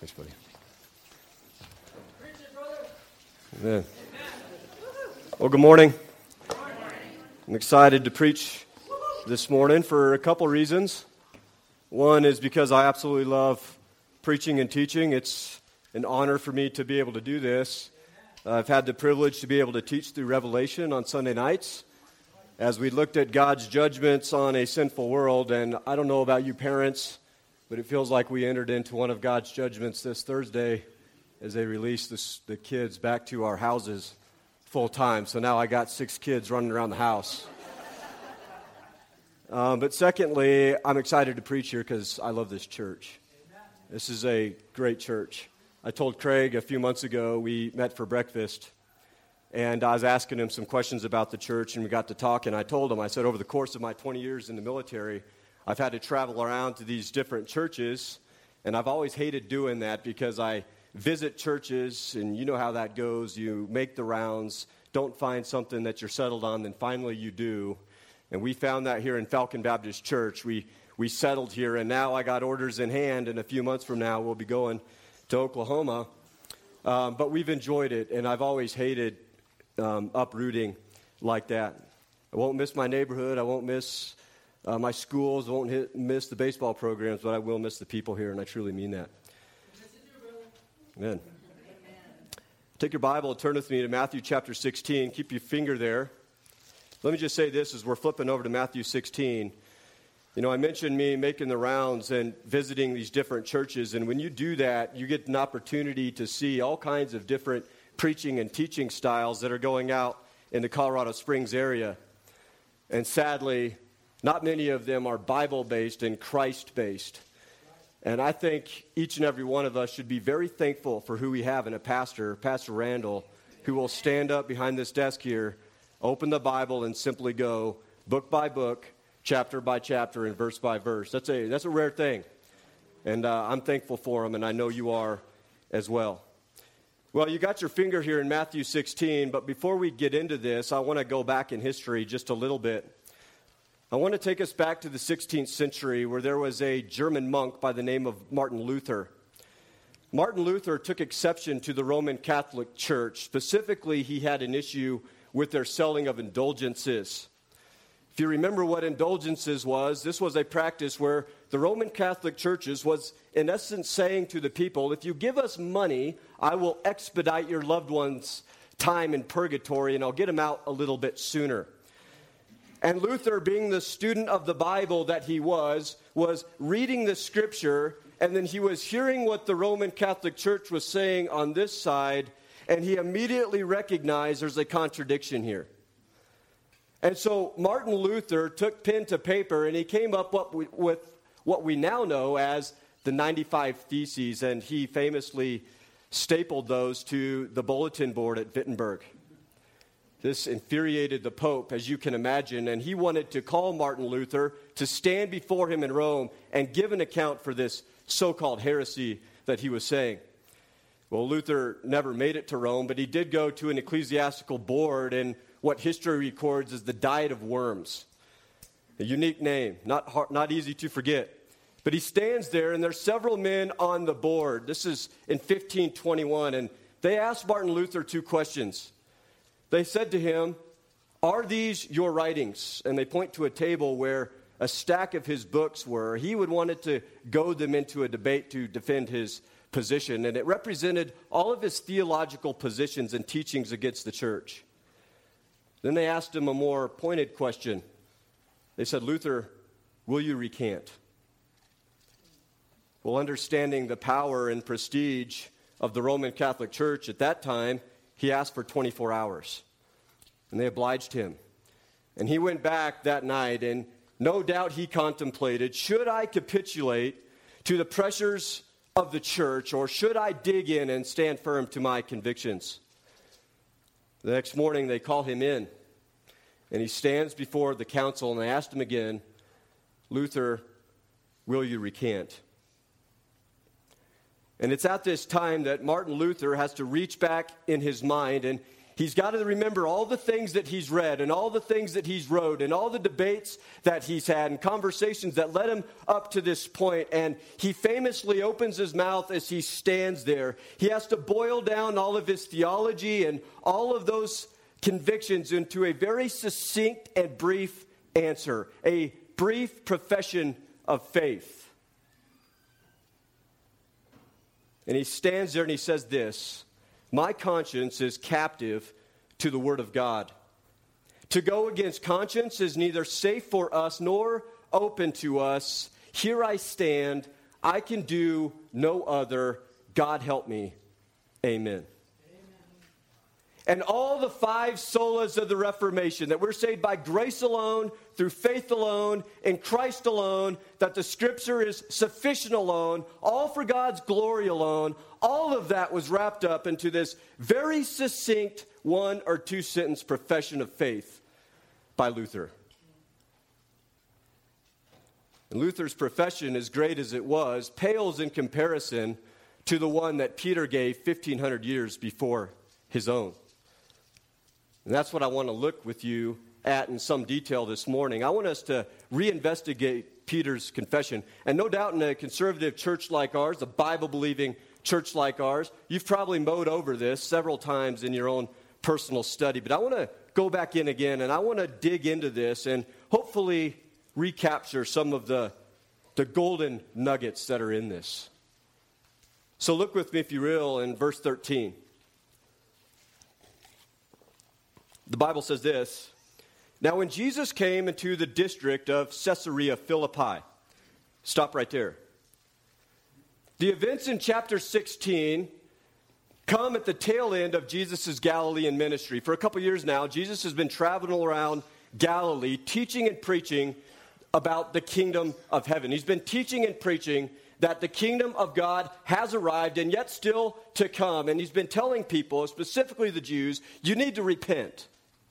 Thanks, buddy. Amen. Well, good morning. I'm excited to preach this morning for a couple reasons. One is because I absolutely love preaching and teaching. It's an honor for me to be able to do this. I've had the privilege to be able to teach through Revelation on Sunday nights as we looked at God's judgments on a sinful world. And I don't know about you parents, but it feels like we entered into one of God's judgments this Thursday as they released the kids back to our houses full time. So now I got 6 kids running around the house. But secondly, I'm excited to preach here because I love this church. This is a great church. I told Craig a few months ago, we met for breakfast, and I was asking him some questions about the church, and we got to talking. I told him, I said, over the course of my 20 years in the military, I've had to travel around to these different churches, and I've always hated doing that because I visit churches, and you know how that goes. You make the rounds, don't find something that you're settled on, then finally you do. And we found that here in Falcon Baptist Church. We settled here, and now I got orders in hand, and a few months from now we'll be going to Oklahoma. But we've enjoyed it, and I've always hated uprooting like that. I won't miss my neighborhood. I won't miss my schools. I won't miss the baseball programs, but I will miss the people here, and I truly mean that. Amen. Take your Bible and turn with me to Matthew chapter 16. Keep your finger there. Let me just say this as we're flipping over to Matthew 16. You know, I mentioned me making the rounds and visiting these different churches, and when you do that, you get an opportunity to see all kinds of different preaching and teaching styles that are going out in the Colorado Springs area. And sadly, not many of them are Bible-based and Christ-based. And I think each and every one of us should be very thankful for who we have in a pastor, Pastor Randall, who will stand up behind this desk here, open the Bible, and simply go book by book, chapter by chapter, and verse by verse. That's a rare thing. And I'm thankful for him, and I know you are as well. Well, you got your finger here in Matthew 16, but before we get into this, I want to go back in history just a little bit. I want to take us back to the 16th century where there was a German monk by the name of Martin Luther. Martin Luther took exception to the Roman Catholic Church. Specifically, he had an issue with their selling of indulgences. If you remember what indulgences was, this was a practice where the Roman Catholic churches was, in essence, saying to the people, if you give us money, I will expedite your loved one's time in purgatory, and I'll get them out a little bit sooner. And Luther, being the student of the Bible that he was reading the scripture, and then he was hearing what the Roman Catholic Church was saying on this side, and he immediately recognized there's a contradiction here. And so Martin Luther took pen to paper, and he came up with what we now know as the 95 Theses, and he famously stapled those to the bulletin board at Wittenberg. This infuriated the Pope, as you can imagine, and he wanted to call Martin Luther to stand before him in Rome and give an account for this so-called heresy that he was saying. Well, Luther never made it to Rome, but he did go to an ecclesiastical board in what history records as the Diet of Worms. A unique name, not easy to forget. But he stands there, and there's several men on the board. This is in 1521, and they asked Martin Luther 2 questions. They said to him, are these your writings? And they point to a table where a stack of his books were. He would wanted to goad them into a debate to defend his position, and it represented all of his theological positions and teachings against the church. Then they asked him a more pointed question. They said, Luther, will you recant? Well, understanding the power and prestige of the Roman Catholic Church at that time, he asked for 24 hours, and they obliged him. And he went back that night, and no doubt he contemplated, should I capitulate to the pressures of the church, or should I dig in and stand firm to my convictions? The next morning, they call him in, and he stands before the council, and they asked him again, Luther, will you recant? And it's at this time that Martin Luther has to reach back in his mind, and He's got to remember all the things that he's read and all the things that he's wrote and all the debates that he's had and conversations that led him up to this point. And he famously opens his mouth as he stands there. He has to boil down all of his theology and all of those convictions into a very succinct and brief answer, a brief profession of faith. And he stands there and he says this: my conscience is captive to the word of God. To go against conscience is neither safe for us nor open to us. Here I stand. I can do no other. God help me. Amen. And all the 5 solas of the Reformation, that we're saved by grace alone, through faith alone, in Christ alone, that the Scripture is sufficient alone, all for God's glory alone, all of that was wrapped up into this very succinct 1 or 2 sentence profession of faith by Luther. And Luther's profession, as great as it was, pales in comparison to the one that Peter gave 1,500 years before his own. And that's what I want to look with you at in some detail this morning. I want us to reinvestigate Peter's confession. And no doubt in a conservative church like ours, a Bible-believing church like ours, you've probably mowed over this several times in your own personal study. But I want to go back in again, and I want to dig into this and hopefully recapture some of the golden nuggets that are in this. So look with me, if you will, in verse 13. The Bible says this: now when Jesus came into the district of Caesarea Philippi. Stop right there. The events in chapter 16 come at the tail end of Jesus' Galilean ministry. For a couple years now, Jesus has been traveling around Galilee, teaching and preaching about the kingdom of heaven. He's been teaching and preaching that the kingdom of God has arrived and yet still to come. And he's been telling people, specifically the Jews, you need to repent.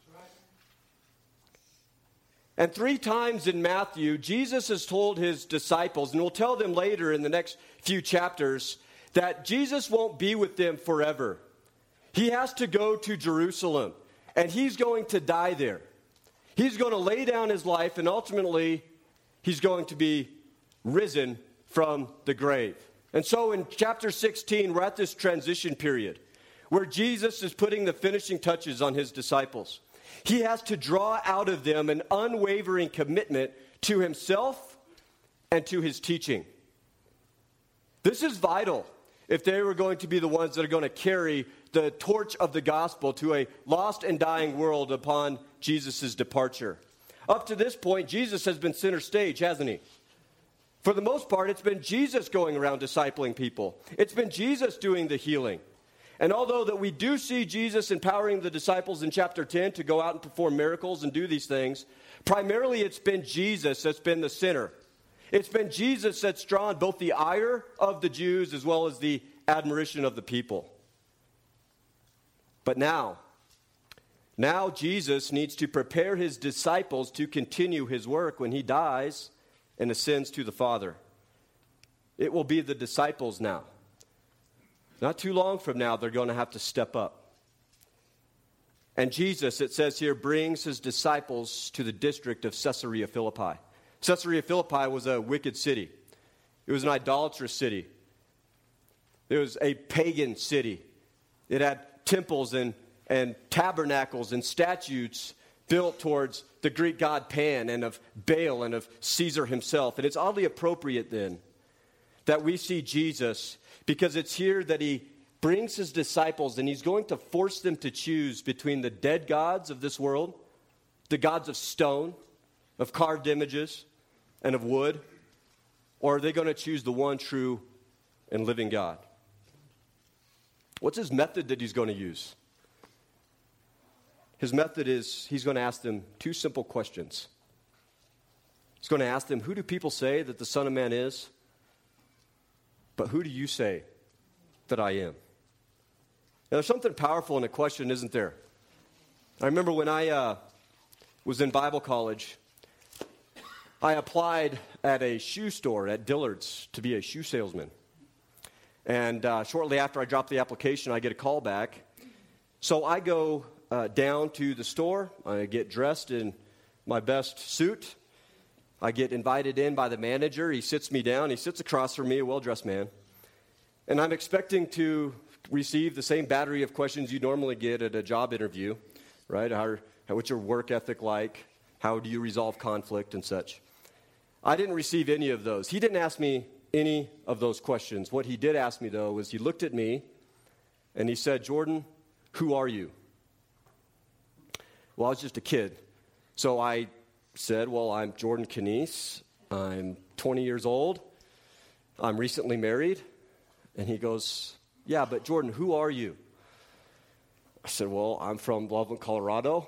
And 3 times in Matthew, Jesus has told his disciples, and we'll tell them later in the next few chapters, that Jesus won't be with them forever. He has to go to Jerusalem, and he's going to die there. He's going to lay down his life, and ultimately, he's going to be risen from the grave. And so in chapter 16, we're at this transition period where Jesus is putting the finishing touches on his disciples. He has to draw out of them an unwavering commitment to himself and to his teaching. This is vital if they were going to be the ones that are going to carry the torch of the gospel to a lost and dying world upon Jesus' departure. Up to this point, Jesus has been center stage, hasn't he? For the most part, it's been Jesus going around discipling people. It's been Jesus doing the healing. And although that we do see Jesus empowering the disciples in chapter 10 to go out and perform miracles and do these things, primarily it's been Jesus that's been the center. It's been Jesus that's drawn both the ire of the Jews as well as the admiration of the people. But now Jesus needs to prepare his disciples to continue his work when he dies and ascends to the Father. It will be the disciples now. Not too long from now, they're going to have to step up. And Jesus, it says here, brings his disciples to the district of Caesarea Philippi. Caesarea Philippi was a wicked city. It was an idolatrous city. It was a pagan city. It had temples and tabernacles and statues built towards the Greek god Pan and of Baal and of Caesar himself. And it's oddly appropriate then that we see Jesus, because it's here that he brings his disciples and he's going to force them to choose between the dead gods of this world, the gods of stone, of carved images, and of wood, or are they going to choose the one true and living God? What's his method that he's going to use? His method is he's going to ask them 2 simple questions. He's going to ask them, who do people say that the Son of Man is? But who do you say that I am? Now, there's something powerful in a question, isn't there? I remember when I was in Bible college, I applied at a shoe store at Dillard's to be a shoe salesman. And shortly after I dropped the application, I get a call back. So I go down to the store. I get dressed in my best suit. I get invited in by the manager. He sits me down. He sits across from me, a well-dressed man. And I'm expecting to receive the same battery of questions you normally get at a job interview, right? What's your work ethic like? How do you resolve conflict and such? I didn't receive any of those. He didn't ask me any of those questions. What he did ask me, though, was he looked at me and he said, "Jordan, who are you?" Well, I was just a kid. So I said, "Well, I'm Jordan Knies. I'm 20 years old. I'm recently married." And he goes, "Yeah, but Jordan, who are you?" I said, "Well, I'm from Loveland, Colorado.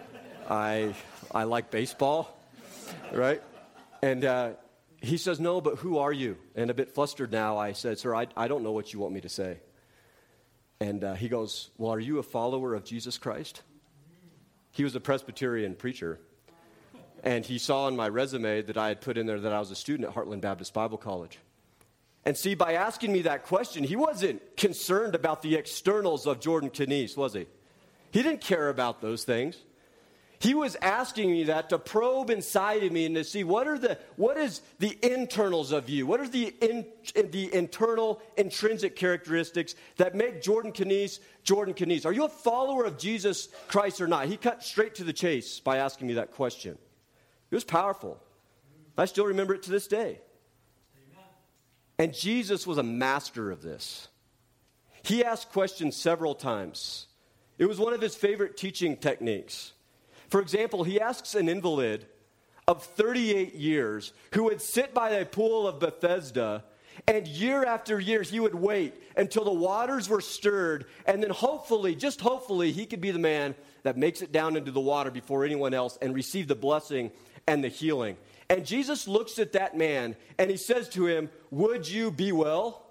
I like baseball," right? And he says, "No, but who are you?" And a bit flustered now, I said, "Sir, I don't know what you want me to say." And he goes, "Well, are you a follower of Jesus Christ?" He was a Presbyterian preacher. And he saw on my resume that I had put in there that I was a student at Heartland Baptist Bible College. And see, by asking me that question, he wasn't concerned about the externals of Jordan Knies, was he? He didn't care about those things. He was asking me that to probe inside of me and to see what is the internals of you? What are the internal, intrinsic characteristics that make Jordan Knies Jordan Knies? Are you a follower of Jesus Christ or not? He cut straight to the chase by asking me that question. It was powerful. I still remember it to this day. Amen. And Jesus was a master of this. He asked questions several times. It was one of his favorite teaching techniques. For example, he asks an invalid of 38 years who would sit by a pool of Bethesda, and year after year he would wait until the waters were stirred, and then hopefully, just hopefully, he could be the man that makes it down into the water before anyone else and receive the blessing and the healing. And Jesus looks at that man and he says to him, "Would you be well?"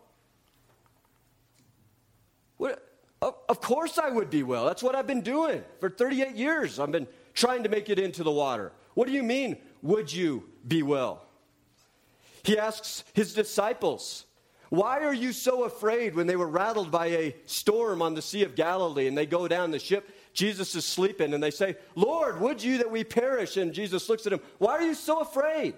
Of course I would be well. That's what I've been doing for 38 years. I've been trying to make it into the water. What do you mean, would you be well? He asks his disciples, "Why are you so afraid?" When they were rattled by a storm on the Sea of Galilee and they go down the ship, Jesus is sleeping and they say, "Lord, would you that we perish?" And Jesus looks at him, "Why are you so afraid?"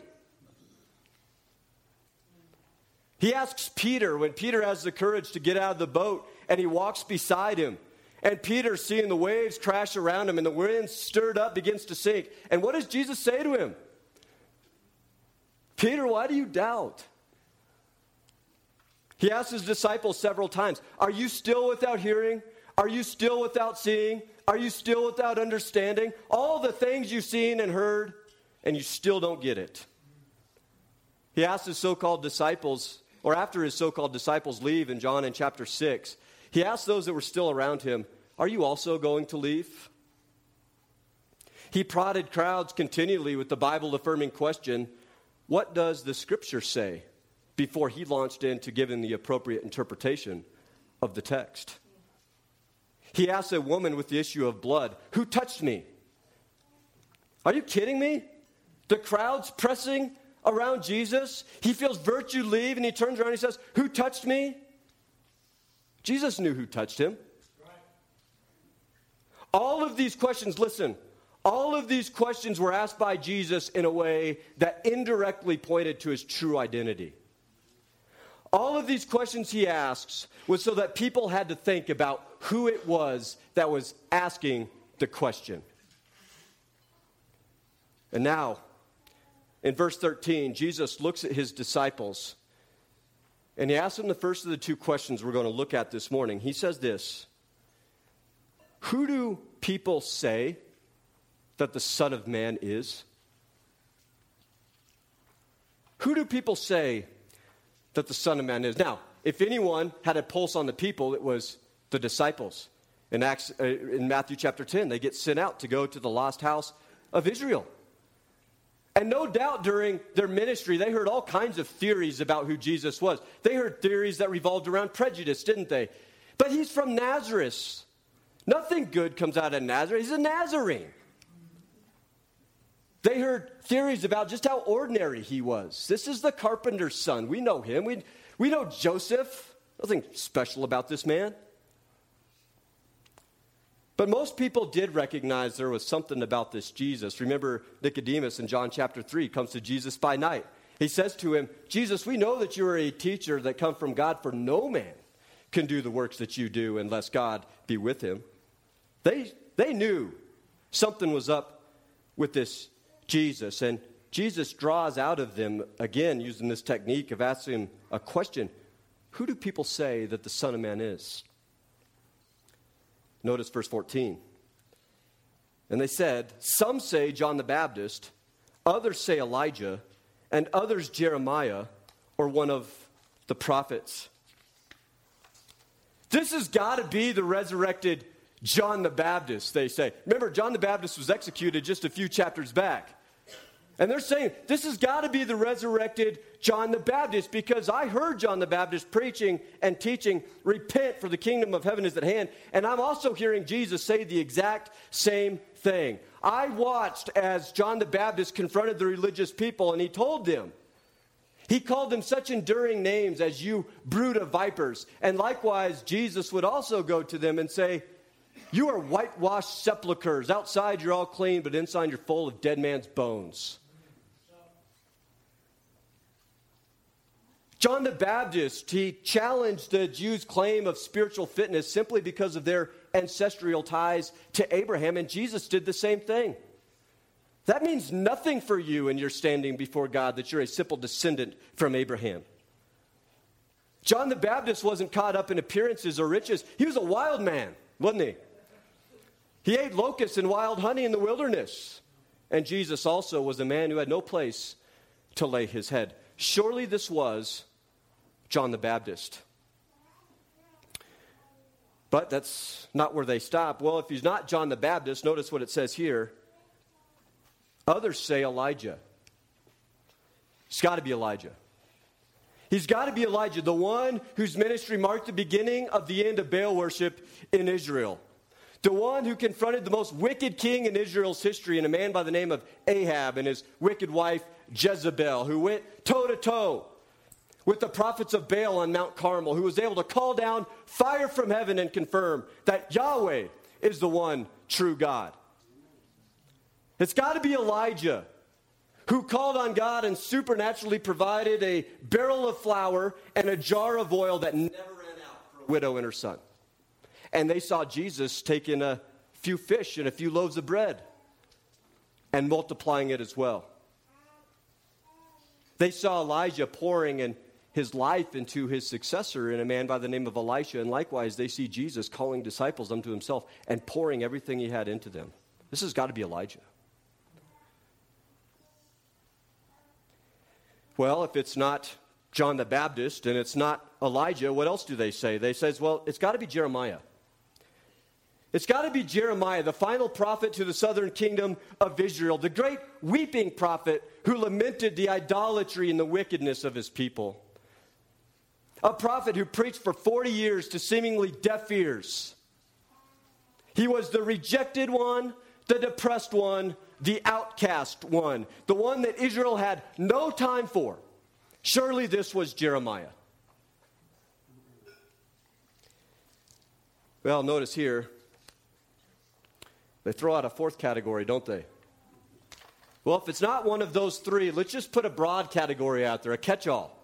He asks Peter, when Peter has the courage to get out of the boat and he walks beside him. And Peter, seeing the waves crash around him and the wind stirred up, begins to sink. And what does Jesus say to him? "Peter, why do you doubt?" He asks his disciples several times, "Are you still without hearing? Are you still without seeing? Are you still without understanding? All the things you've seen and heard, and you still don't get it." He asks his so-called disciples, or after his so-called disciples leave in John in chapter 6, he asked those that were still around him, "Are you also going to leave?" He prodded crowds continually with the Bible-affirming question, "What does the Scripture say?" before he launched into giving the appropriate interpretation of the text. He asked a woman with the issue of blood, "Who touched me?" Are you kidding me? The crowd's pressing around Jesus. He feels virtue leave and he turns around and he says, "Who touched me?" Jesus knew who touched him. All of these questions, listen, all of these questions were asked by Jesus in a way that indirectly pointed to his true identity. All of these questions he asks was so that people had to think about who it was that was asking the question. And now, in verse 13, Jesus looks at his disciples and he asks them the first of the two questions we're going to look at this morning. He says this, "Who do people say that the Son of Man is?" Who do people say that the Son of Man is? Now, if anyone had a pulse on the people, it was the disciples. In Matthew chapter 10, they get sent out to go to the lost house of Israel. And no doubt during their ministry, they heard all kinds of theories about who Jesus was. They heard theories that revolved around prejudice, didn't they? But he's from Nazareth. Nothing good comes out of Nazareth. He's a Nazarene. They heard theories about just how ordinary he was. This is the carpenter's son. We know him. We know Joseph. Nothing special about this man. But most people did recognize there was something about this Jesus. Remember Nicodemus in John chapter 3 comes to Jesus by night. He says to him, Jesus, we know that you are a teacher that come from God, for no man can do the works that you do unless God be with him. They knew something was up with this Jesus, and Jesus draws out of them, again, using this technique of asking him a question. Who do people say that the Son of Man is? Notice verse 14. And they said, some say John the Baptist, others say Elijah, and others Jeremiah, or one of the prophets. This has got to be the resurrected John the Baptist, they say. Remember, John the Baptist was executed just a few chapters back. And they're saying, this has got to be the resurrected John the Baptist, because I heard John the Baptist preaching and teaching, repent for the kingdom of heaven is at hand. And I'm also hearing Jesus say the exact same thing. I watched as John the Baptist confronted the religious people, and he told them, he called them such enduring names as you brood of vipers. And likewise, Jesus would also go to them and say, you are whitewashed sepulchres. Outside you're all clean, but inside you're full of dead man's bones. John the Baptist, he challenged the Jews' claim of spiritual fitness simply because of their ancestral ties to Abraham, and Jesus did the same thing. That means nothing for you in your standing before God, that you're a simple descendant from Abraham. John the Baptist wasn't caught up in appearances or riches. He was a wild man, wasn't he? He ate locusts and wild honey in the wilderness. And Jesus also was a man who had no place to lay his head. Surely this was John the Baptist. But that's not where they stop. Well, if he's not John the Baptist, notice what it says here. Others say Elijah. It's got to be Elijah. He's got to be Elijah, the one whose ministry marked the beginning of the end of Baal worship in Israel. The one who confronted the most wicked king in Israel's history, and a man by the name of Ahab and his wicked wife Jezebel, who went toe-to-toe with the prophets of Baal on Mount Carmel, who was able to call down fire from heaven and confirm that Yahweh is the one true God. It's got to be Elijah, who called on God and supernaturally provided a barrel of flour and a jar of oil that never ran out for a widow and her son. And they saw Jesus taking a few fish and a few loaves of bread and multiplying it as well. They saw Elijah pouring in his life into his successor in a man by the name of Elisha. And likewise, they see Jesus calling disciples unto himself and pouring everything he had into them. This has got to be Elijah. Well, if it's not John the Baptist and it's not Elijah, what else do they say? They say, well, it's got to be Jeremiah. It's got to be Jeremiah, the final prophet to the southern kingdom of Israel, the great weeping prophet who lamented the idolatry and the wickedness of his people. A prophet who preached for 40 years to seemingly deaf ears. He was the rejected one, the depressed one, the outcast one, the one that Israel had no time for. Surely this was Jeremiah. Well, notice here, they throw out a fourth category, don't they? Well, if it's not one of those three, let's just put a broad category out there, a catch-all.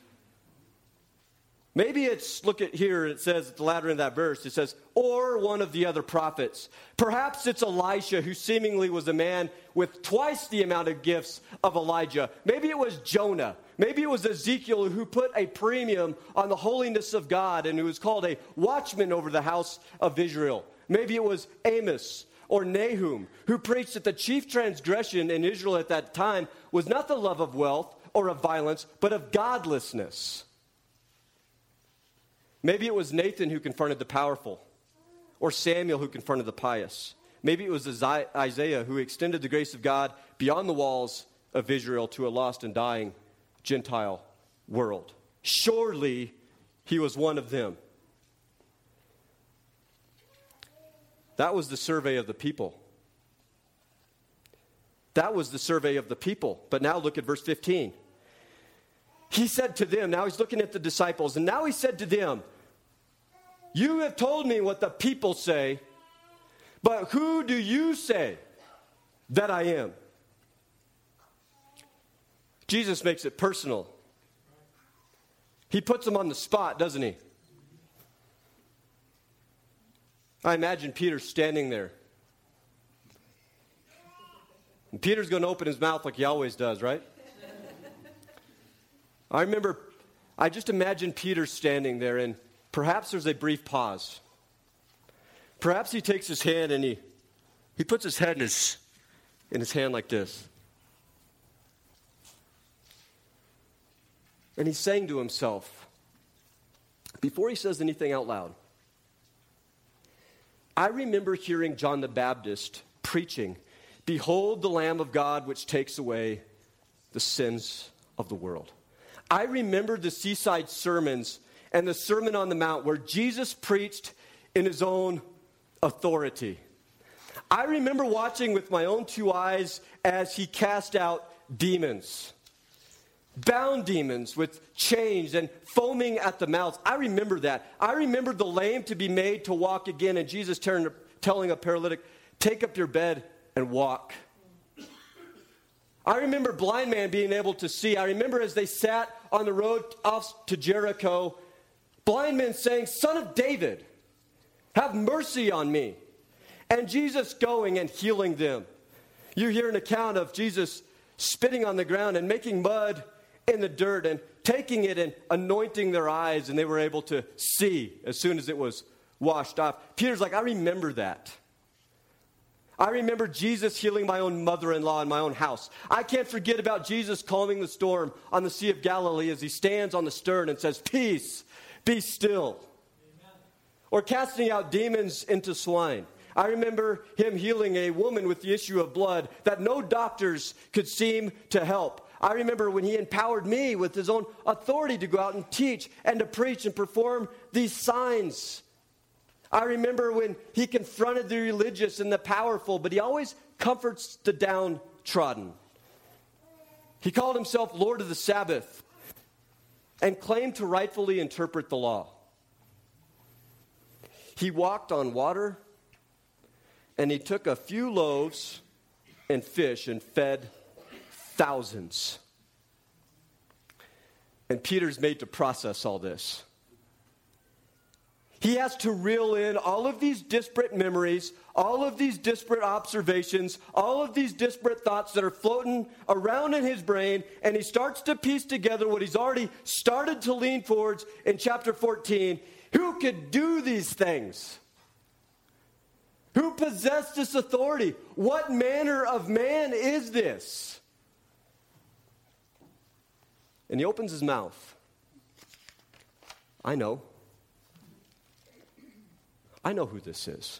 Maybe it's, look at here, it says at the latter end of that verse, it says, or one of the other prophets. Perhaps it's Elisha, who seemingly was a man with twice the amount of gifts of Elijah. Maybe it was Jonah. Maybe it was Ezekiel, who put a premium on the holiness of God and who was called a watchman over the house of Israel. Maybe it was Amos or Nahum, who preached that the chief transgression in Israel at that time was not the love of wealth or of violence, but of godlessness. Maybe it was Nathan who confronted the powerful, or Samuel who confronted the pious. Maybe it was Isaiah who extended the grace of God beyond the walls of Israel to a lost and dying Gentile world. Surely he was one of them. That was the survey of the people. That was the survey of the people. But now look at verse 15. He said to them, now he's looking at the disciples, and now he said to them, you have told me what the people say, But who do you say that I am? Jesus makes it personal. He puts them on the spot, doesn't he? I imagine Peter standing there. And Peter's going to open his mouth like he always does, right? I just imagine Peter standing there, and perhaps there's a brief pause. Perhaps he takes his hand and he puts his head in his hand like this. And he's saying to himself, before he says anything out loud, I remember hearing John the Baptist preaching, "Behold the Lamb of God which takes away the sins of the world." I remember the seaside sermons and the Sermon on the Mount where Jesus preached in his own authority. I remember watching with my own two eyes as he cast out demons. Bound demons with chains and foaming at the mouth. I remember that. I remember the lame to be made to walk again, and Jesus telling a paralytic, "Take up your bed and walk." I remember blind man being able to see. I remember as they sat on the road off to Jericho, blind men saying, "Son of David, have mercy on me." And Jesus going and healing them. You hear an account of Jesus spitting on the ground and making mud in the dirt and taking it and anointing their eyes, and they were able to see as soon as it was washed off. Peter's like, I remember that. I remember Jesus healing my own mother-in-law in my own house. I can't forget about Jesus calming the storm on the Sea of Galilee as he stands on the stern and says, "Peace, be still." Amen. Or casting out demons into swine. I remember him healing a woman with the issue of blood that no doctors could seem to help. I remember when he empowered me with his own authority to go out and teach and to preach and perform these signs. I remember when he confronted the religious and the powerful, but he always comforts the downtrodden. He called himself Lord of the Sabbath and claimed to rightfully interpret the law. He walked on water, and he took a few loaves and fish and fed thousands. And Peter's made to process all this. He has to reel in all of these disparate memories, all of these disparate observations, all of these disparate thoughts that are floating around in his brain, and he starts to piece together what he's already started to lean towards in chapter 14. Who could do these things? Who possessed this authority? What manner of man is this? And he opens his mouth. I know who this is.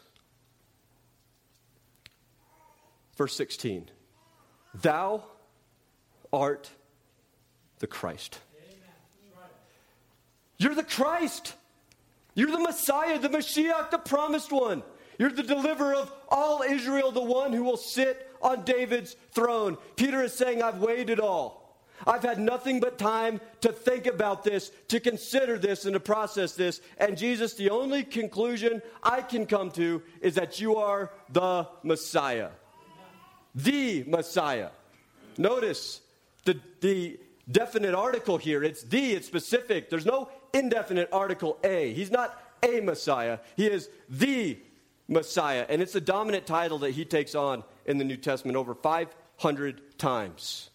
Verse 16. Thou art the Christ. You're the Christ. You're the Messiah, the Mashiach, the promised one. You're the deliverer of all Israel, the one who will sit on David's throne. Peter is saying, I've weighed it all. I've had nothing but time to think about this, to consider this, and to process this. And Jesus, the only conclusion I can come to is that you are the Messiah. The Messiah. Notice the definite article here. It's specific. There's no indefinite article a. He's not a Messiah. He is the Messiah. And it's a dominant title that he takes on in the New Testament over 500 times.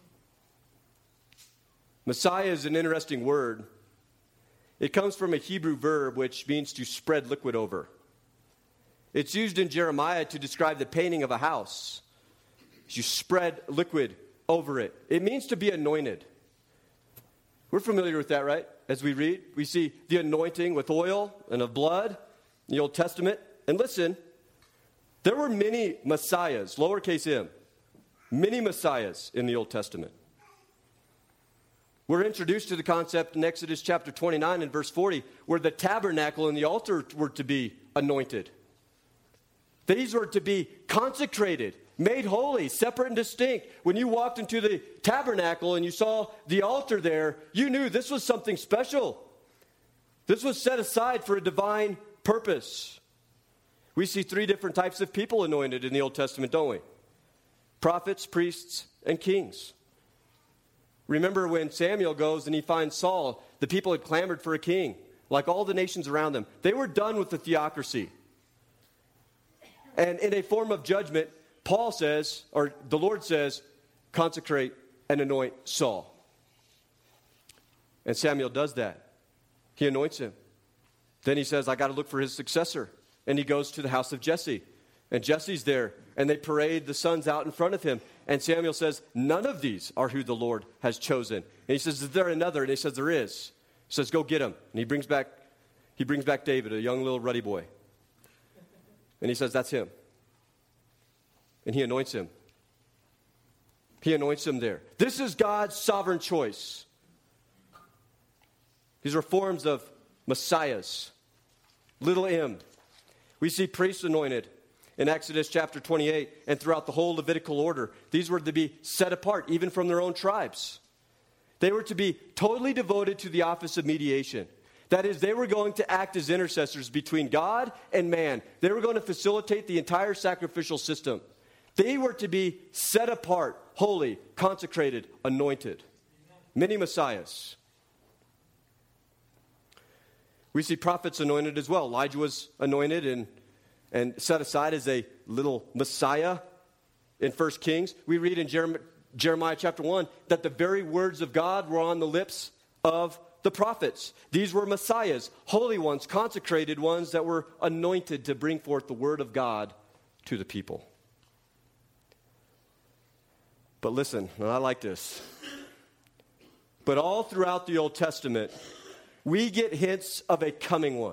Messiah is an interesting word. It comes from a Hebrew verb which means to spread liquid over. It's used in Jeremiah to describe the painting of a house. You spread liquid over it. It means to be anointed. We're familiar with that, right? As we read, we see the anointing with oil and of blood in the Old Testament. And listen, there were many messiahs, lowercase m, many messiahs in the Old Testament. We're introduced to the concept in Exodus chapter 29 and verse 40, where the tabernacle and the altar were to be anointed. These were to be consecrated, made holy, separate and distinct. When you walked into the tabernacle and you saw the altar there, you knew this was something special. This was set aside for a divine purpose. We see three different types of people anointed in the Old Testament, don't we? Prophets, priests, and kings. Remember when Samuel goes and he finds Saul, the people had clamored for a king, like all the nations around them. They were done with the theocracy. And in a form of judgment, Paul says, or the Lord says, consecrate and anoint Saul. And Samuel does that. He anoints him. Then he says, I got to look for his successor. And he goes to the house of Jesse. And Jesse's there. And they parade the sons out in front of him. And Samuel says, none of these are who the Lord has chosen. And he says, is there another? And he says, there is. He says, go get him. And he brings back David, a young little ruddy boy. And he says, that's him. And he anoints him. He anoints him there. This is God's sovereign choice. These are forms of messiahs. Little m. We see priests anointed in Exodus chapter 28 and throughout the whole Levitical order. These were to be set apart, even from their own tribes. They were to be totally devoted to the office of mediation. That is, they were going to act as intercessors between God and man. They were going to facilitate the entire sacrificial system. They were to be set apart, holy, consecrated, anointed. Many messiahs. We see prophets anointed as well. Elijah was anointed and set aside as a little messiah in 1 Kings. We read in Jeremiah chapter 1 that the very words of God were on the lips of the prophets. These were messiahs, holy ones, consecrated ones that were anointed to bring forth the word of God to the people. But listen, and I like this. But all throughout the Old Testament, we get hints of a coming one.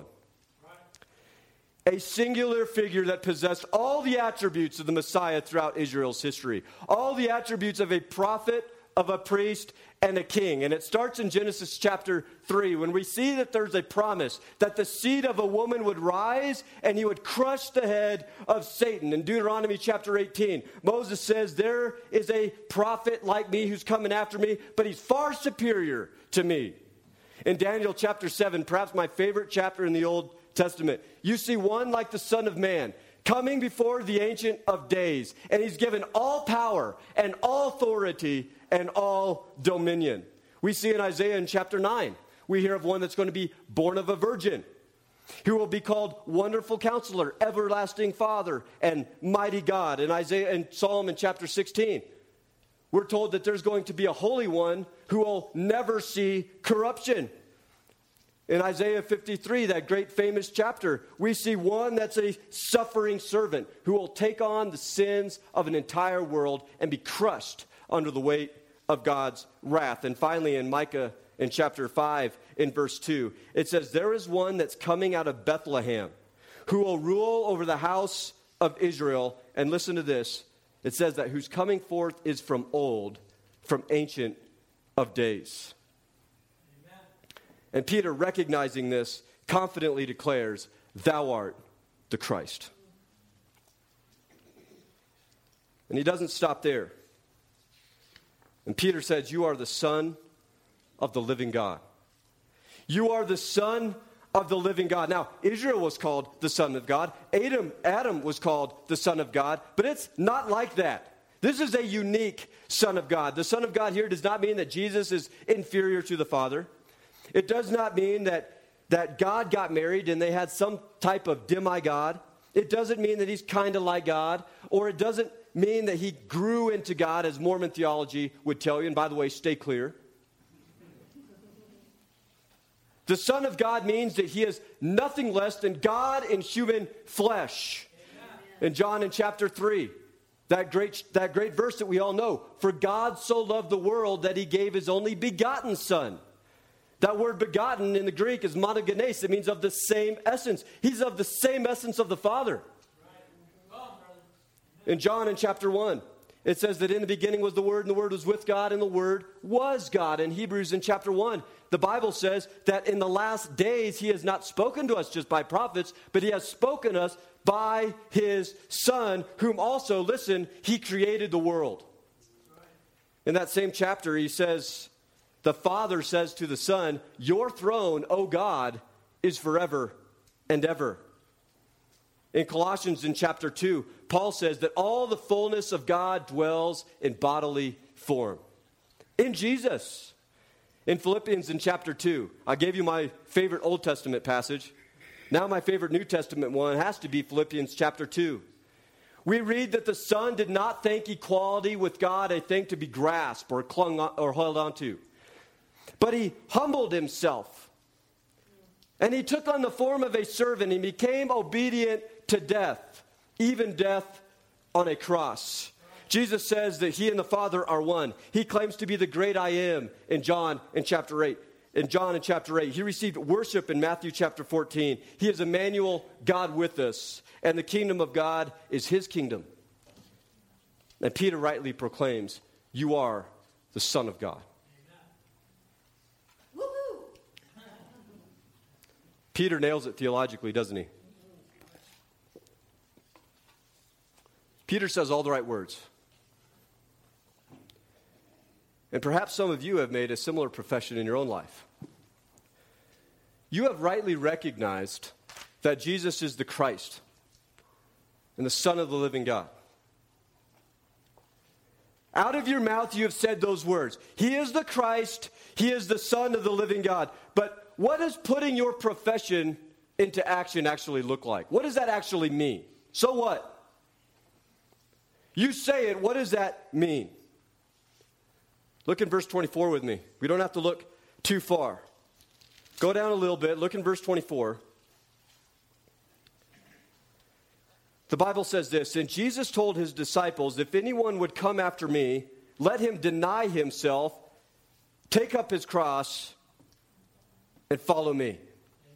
A singular figure that possessed all the attributes of the Messiah throughout Israel's history. All the attributes of a prophet, of a priest, and a king. And it starts in Genesis chapter 3 when we see that there's a promise that the seed of a woman would rise and he would crush the head of Satan. In Deuteronomy chapter 18, Moses says, there is a prophet like me who's coming after me, but he's far superior to me. In Daniel chapter 7, perhaps my favorite chapter in the Old Testament, you see one like the Son of Man coming before the Ancient of Days, and he's given all power and all authority and all dominion. We see in Isaiah in chapter 9, we hear of one that's going to be born of a virgin, who will be called Wonderful Counselor, Everlasting Father, and Mighty God. In Isaiah and Psalm in chapter 16, we're told that there's going to be a Holy One who will never see corruption. In Isaiah 53, that great famous chapter, we see one that's a suffering servant who will take on the sins of an entire world and be crushed under the weight of God's wrath. And finally, in Micah in chapter 5, in verse 2, it says, there is one that's coming out of Bethlehem who will rule over the house of Israel. And listen to this. It says that whose coming forth is from old, from Ancient of Days. Amen. And Peter, recognizing this, confidently declares, thou art the Christ. And he doesn't stop there. And Peter says, you are the Son of the living God. You are the Son of the living God. Now, Israel was called the Son of God. Adam was called the Son of God. But it's not like that. This is a unique Son of God. The Son of God here does not mean that Jesus is inferior to the Father. It does not mean that God got married and they had some type of demigod. It doesn't mean that he's kind of like God. Or it doesn't mean that he grew into God, as Mormon theology would tell you. And by the way, stay clear. The Son of God means that he is nothing less than God in human flesh. Amen. In John in chapter 3, that great verse that we all know, for God so loved the world that he gave his only begotten Son. That word begotten in the Greek is monogenes. It means of the same essence. He's of the same essence of the Father. In John in chapter 1, it says that in the beginning was the Word, and the Word was with God, and the Word was God. In Hebrews in chapter 1, the Bible says that in the last days he has not spoken to us just by prophets, but he has spoken us by his Son, whom also, listen, he created the world. In that same chapter, he says, the Father says to the Son, your throne, O God, is forever and ever. In Colossians in chapter 2, Paul says that all the fullness of God dwells in bodily form. In Jesus. In Philippians in chapter 2, I gave you my favorite Old Testament passage. Now my favorite New Testament one has to be Philippians chapter 2. We read that the Son did not think equality with God a thing to be grasped or clung on, or held on to. But he humbled himself. And he took on the form of a servant and became obedient to death, even death on a cross. Jesus says that he and the Father are one. He claims to be the great I am in John in chapter 8. In John in chapter 8, he received worship in Matthew chapter 14. He is Emmanuel, God with us, and the kingdom of God is his kingdom. And Peter rightly proclaims, you are the Son of God. Peter nails it theologically, doesn't he? Peter says all the right words. And perhaps some of you have made a similar profession in your own life. You have rightly recognized that Jesus is the Christ and the Son of the living God. Out of your mouth you have said those words. He is the Christ. He is the Son of the living God. But what does putting your profession into action actually look like? What does that actually mean? So what? You say it. What does that mean? Look in verse 24 with me. We don't have to look too far. Go down a little bit. Look in verse 24. The Bible says this, and Jesus told his disciples, if anyone would come after me, let him deny himself, take up his cross, and follow me. Amen.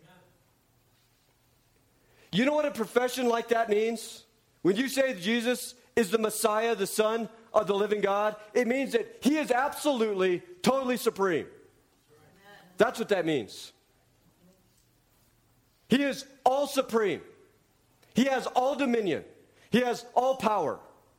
You know what a profession like that means? When you say Jesus is the Messiah, the Son of the living God, it means that he is absolutely, totally supreme. That's what that means. He is all supreme. He has all dominion. He has all power.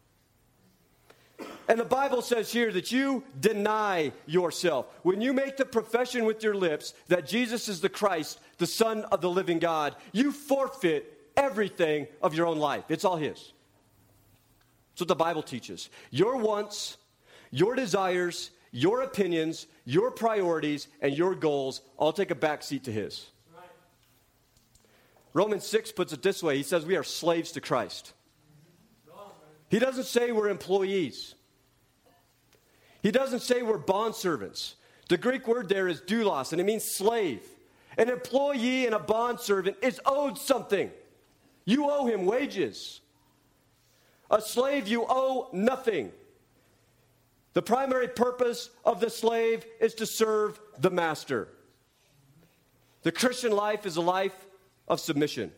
And the Bible says here that you deny yourself. When you make the profession with your lips that Jesus is the Christ, the Son of the living God, you forfeit everything of your own life. It's all his. That's what the Bible teaches. Your wants, your desires, your opinions, your priorities, and your goals all take a back seat to his. Right. Romans 6 puts it this way. He says we are slaves to Christ. He doesn't say we're employees. He doesn't say we're bondservants. The Greek word there is doulos, and it means slave. An employee and a bondservant is owed something. You owe him wages. A slave, you owe nothing. The primary purpose of the slave is to serve the master. The Christian life is a life of submission.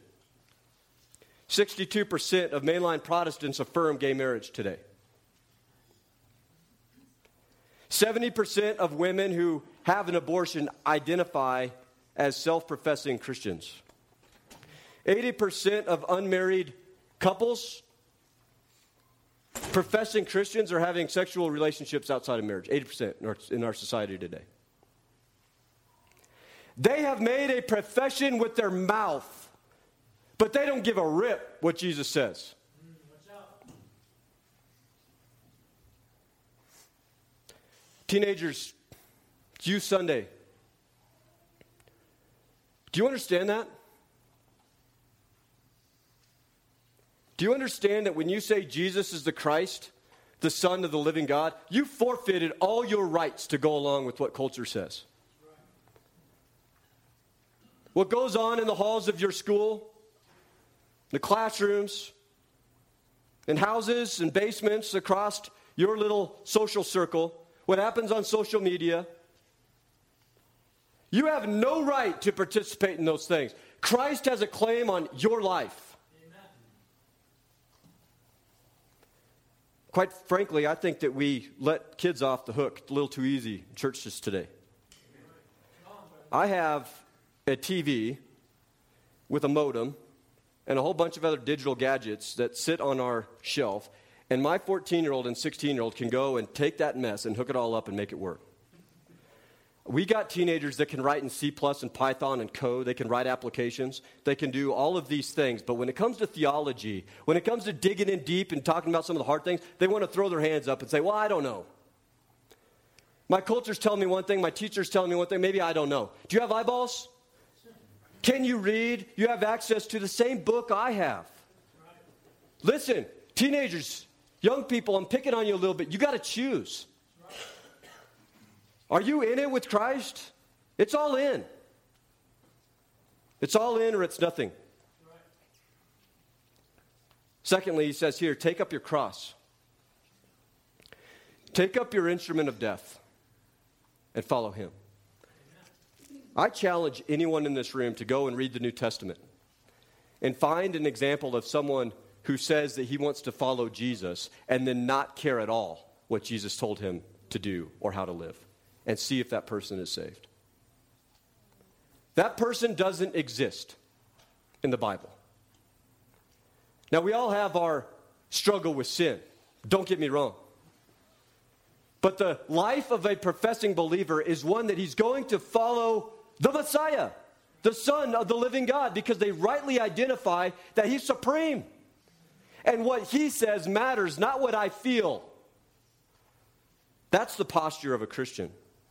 62% of mainline Protestants affirm gay marriage today. 70% of women who have an abortion identify as self-professing Christians. 80% of unmarried couples professing Christians are having sexual relationships outside of marriage. 80% in our society today. They have made a profession with their mouth, but they don't give a rip what Jesus says. Teenagers, it's Youth Sunday. Do you understand that? Do you understand that when you say Jesus is the Christ, the Son of the living God, you forfeited all your rights to go along with what culture says? What goes on in the halls of your school, the classrooms, in houses and basements across your little social circle, what happens on social media, you have no right to participate in those things. Christ has a claim on your life. Quite frankly, I think that we let kids off the hook a little too easy in churches today. I have a TV with a modem and a whole bunch of other digital gadgets that sit on our shelf, and my 14-year-old and 16-year-old can go and take that mess and hook it all up and make it work. We got teenagers that can write in C+ and Python and code. They can write applications. They can do all of these things. But when it comes to theology, when it comes to digging in deep and talking about some of the hard things, they want to throw their hands up and say, well, I don't know. My culture's telling me one thing. My teacher's telling me one thing. Maybe I don't know. Do you have eyeballs? Can you read? You have access to the same book I have. Listen, teenagers, young people, I'm picking on you a little bit. You got to choose. Are you in it with Christ? It's all in. It's all in or it's nothing. Secondly, he says here, take up your cross. Take up your instrument of death and follow him. I challenge anyone in this room to go and read the New Testament and find an example of someone who says that he wants to follow Jesus and then not care at all what Jesus told him to do or how to live, and see if that person is saved. That person doesn't exist in the Bible. Now, we all have our struggle with sin. Don't get me wrong. But the life of a professing believer is one that he's going to follow the Messiah, the Son of the living God, because they rightly identify that he's supreme. And what he says matters, not what I feel. That's the posture of a Christian.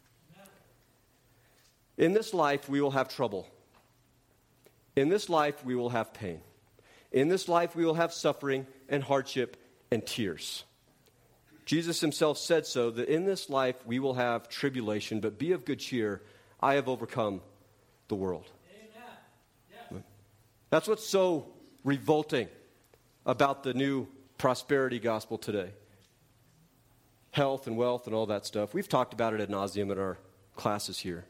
In this life, we will have trouble. In this life, we will have pain. In this life, we will have suffering and hardship and tears. Jesus himself said so, that in this life, we will have tribulation, but be of good cheer. I have overcome the world. Yes. That's what's so revolting about the new prosperity gospel today. Health and wealth and all that stuff. We've talked about it ad nauseum in our classes here.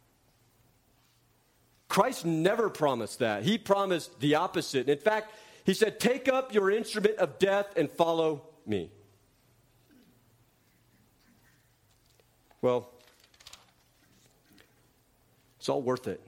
Christ never promised that. He promised the opposite. In fact, he said, take up your instrument of death and follow me. Well, it's all worth it.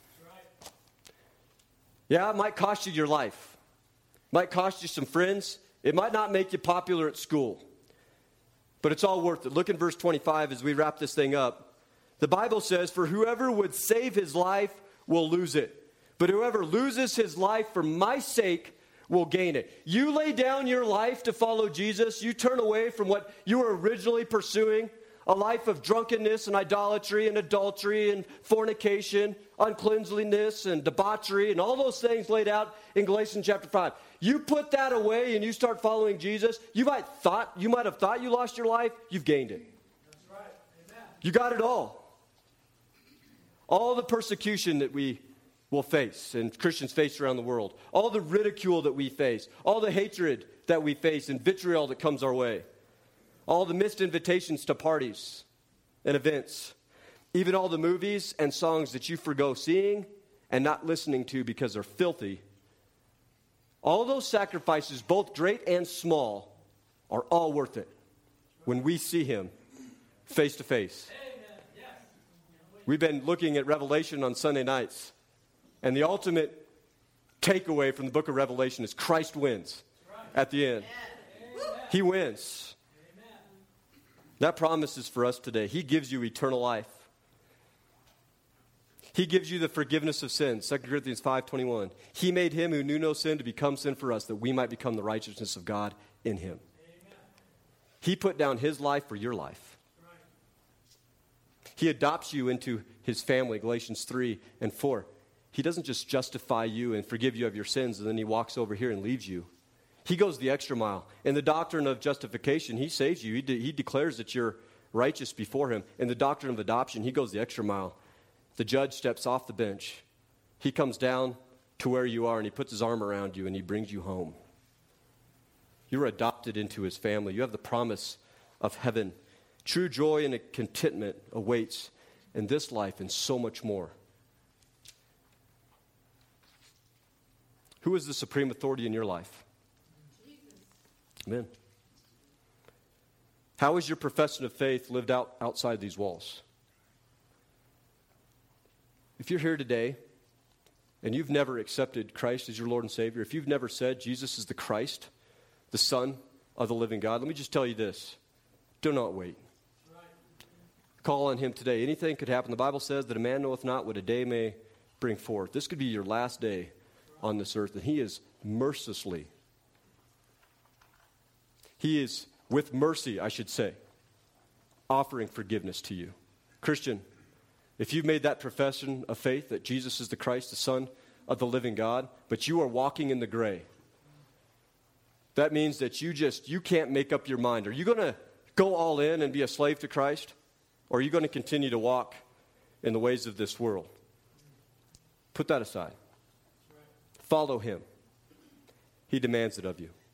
Yeah, it might cost you your life. It might cost you some friends. It might not make you popular at school. But it's all worth it. Look in verse 25 as we wrap this thing up. The Bible says, for whoever would save his life will lose it. But whoever loses his life for my sake will gain it. You lay down your life to follow Jesus. You turn away from what you were originally pursuing, a life of drunkenness and idolatry and adultery and fornication, uncleanliness and debauchery and all those things laid out in Galatians chapter 5. You put that away and you start following Jesus, you might have thought you lost your life, you've gained it. That's right. Amen. You got it all. All the persecution that we will face and Christians face around the world, all the ridicule that we face, all the hatred that we face and vitriol that comes our way, all the missed invitations to parties and events, even all the movies and songs that you forgo seeing and not listening to because they're filthy. All those sacrifices, both great and small, are all worth it when we see him face to face. We've been looking at Revelation on Sunday nights, and the ultimate takeaway from the book of Revelation is Christ wins at the end. He wins. That promise is for us today. He gives you eternal life. He gives you the forgiveness of sins. 2 Corinthians 5:21. He made him who knew no sin to become sin for us, that we might become the righteousness of God in him. He put down his life for your life. He adopts you into his family, Galatians 3 and 4. He doesn't just justify you and forgive you of your sins, and then he walks over here and leaves you. He goes the extra mile. In the doctrine of justification, he saves you. He declares that you're righteous before him. In the doctrine of adoption, he goes the extra mile. The judge steps off the bench. He comes down to where you are, and he puts his arm around you, and he brings you home. You're adopted into his family. You have the promise of heaven. True joy and contentment awaits in this life and so much more. Who is the supreme authority in your life? Amen. How is your profession of faith lived out outside these walls? If you're here today and you've never accepted Christ as your Lord and Savior, if you've never said Jesus is the Christ, the Son of the living God, let me just tell you this. Do not wait. Call on him today. Anything could happen. The Bible says that a man knoweth not what a day may bring forth. This could be your last day on this earth, and he is mercilessly. He is, with mercy, I should say, offering forgiveness to you. Christian, if you've made that profession of faith that Jesus is the Christ, the Son of the living God, but you are walking in the gray, that means that you can't make up your mind. Are you going to go all in and be a slave to Christ? Or are you going to continue to walk in the ways of this world? Put that aside. Follow him. He demands it of you.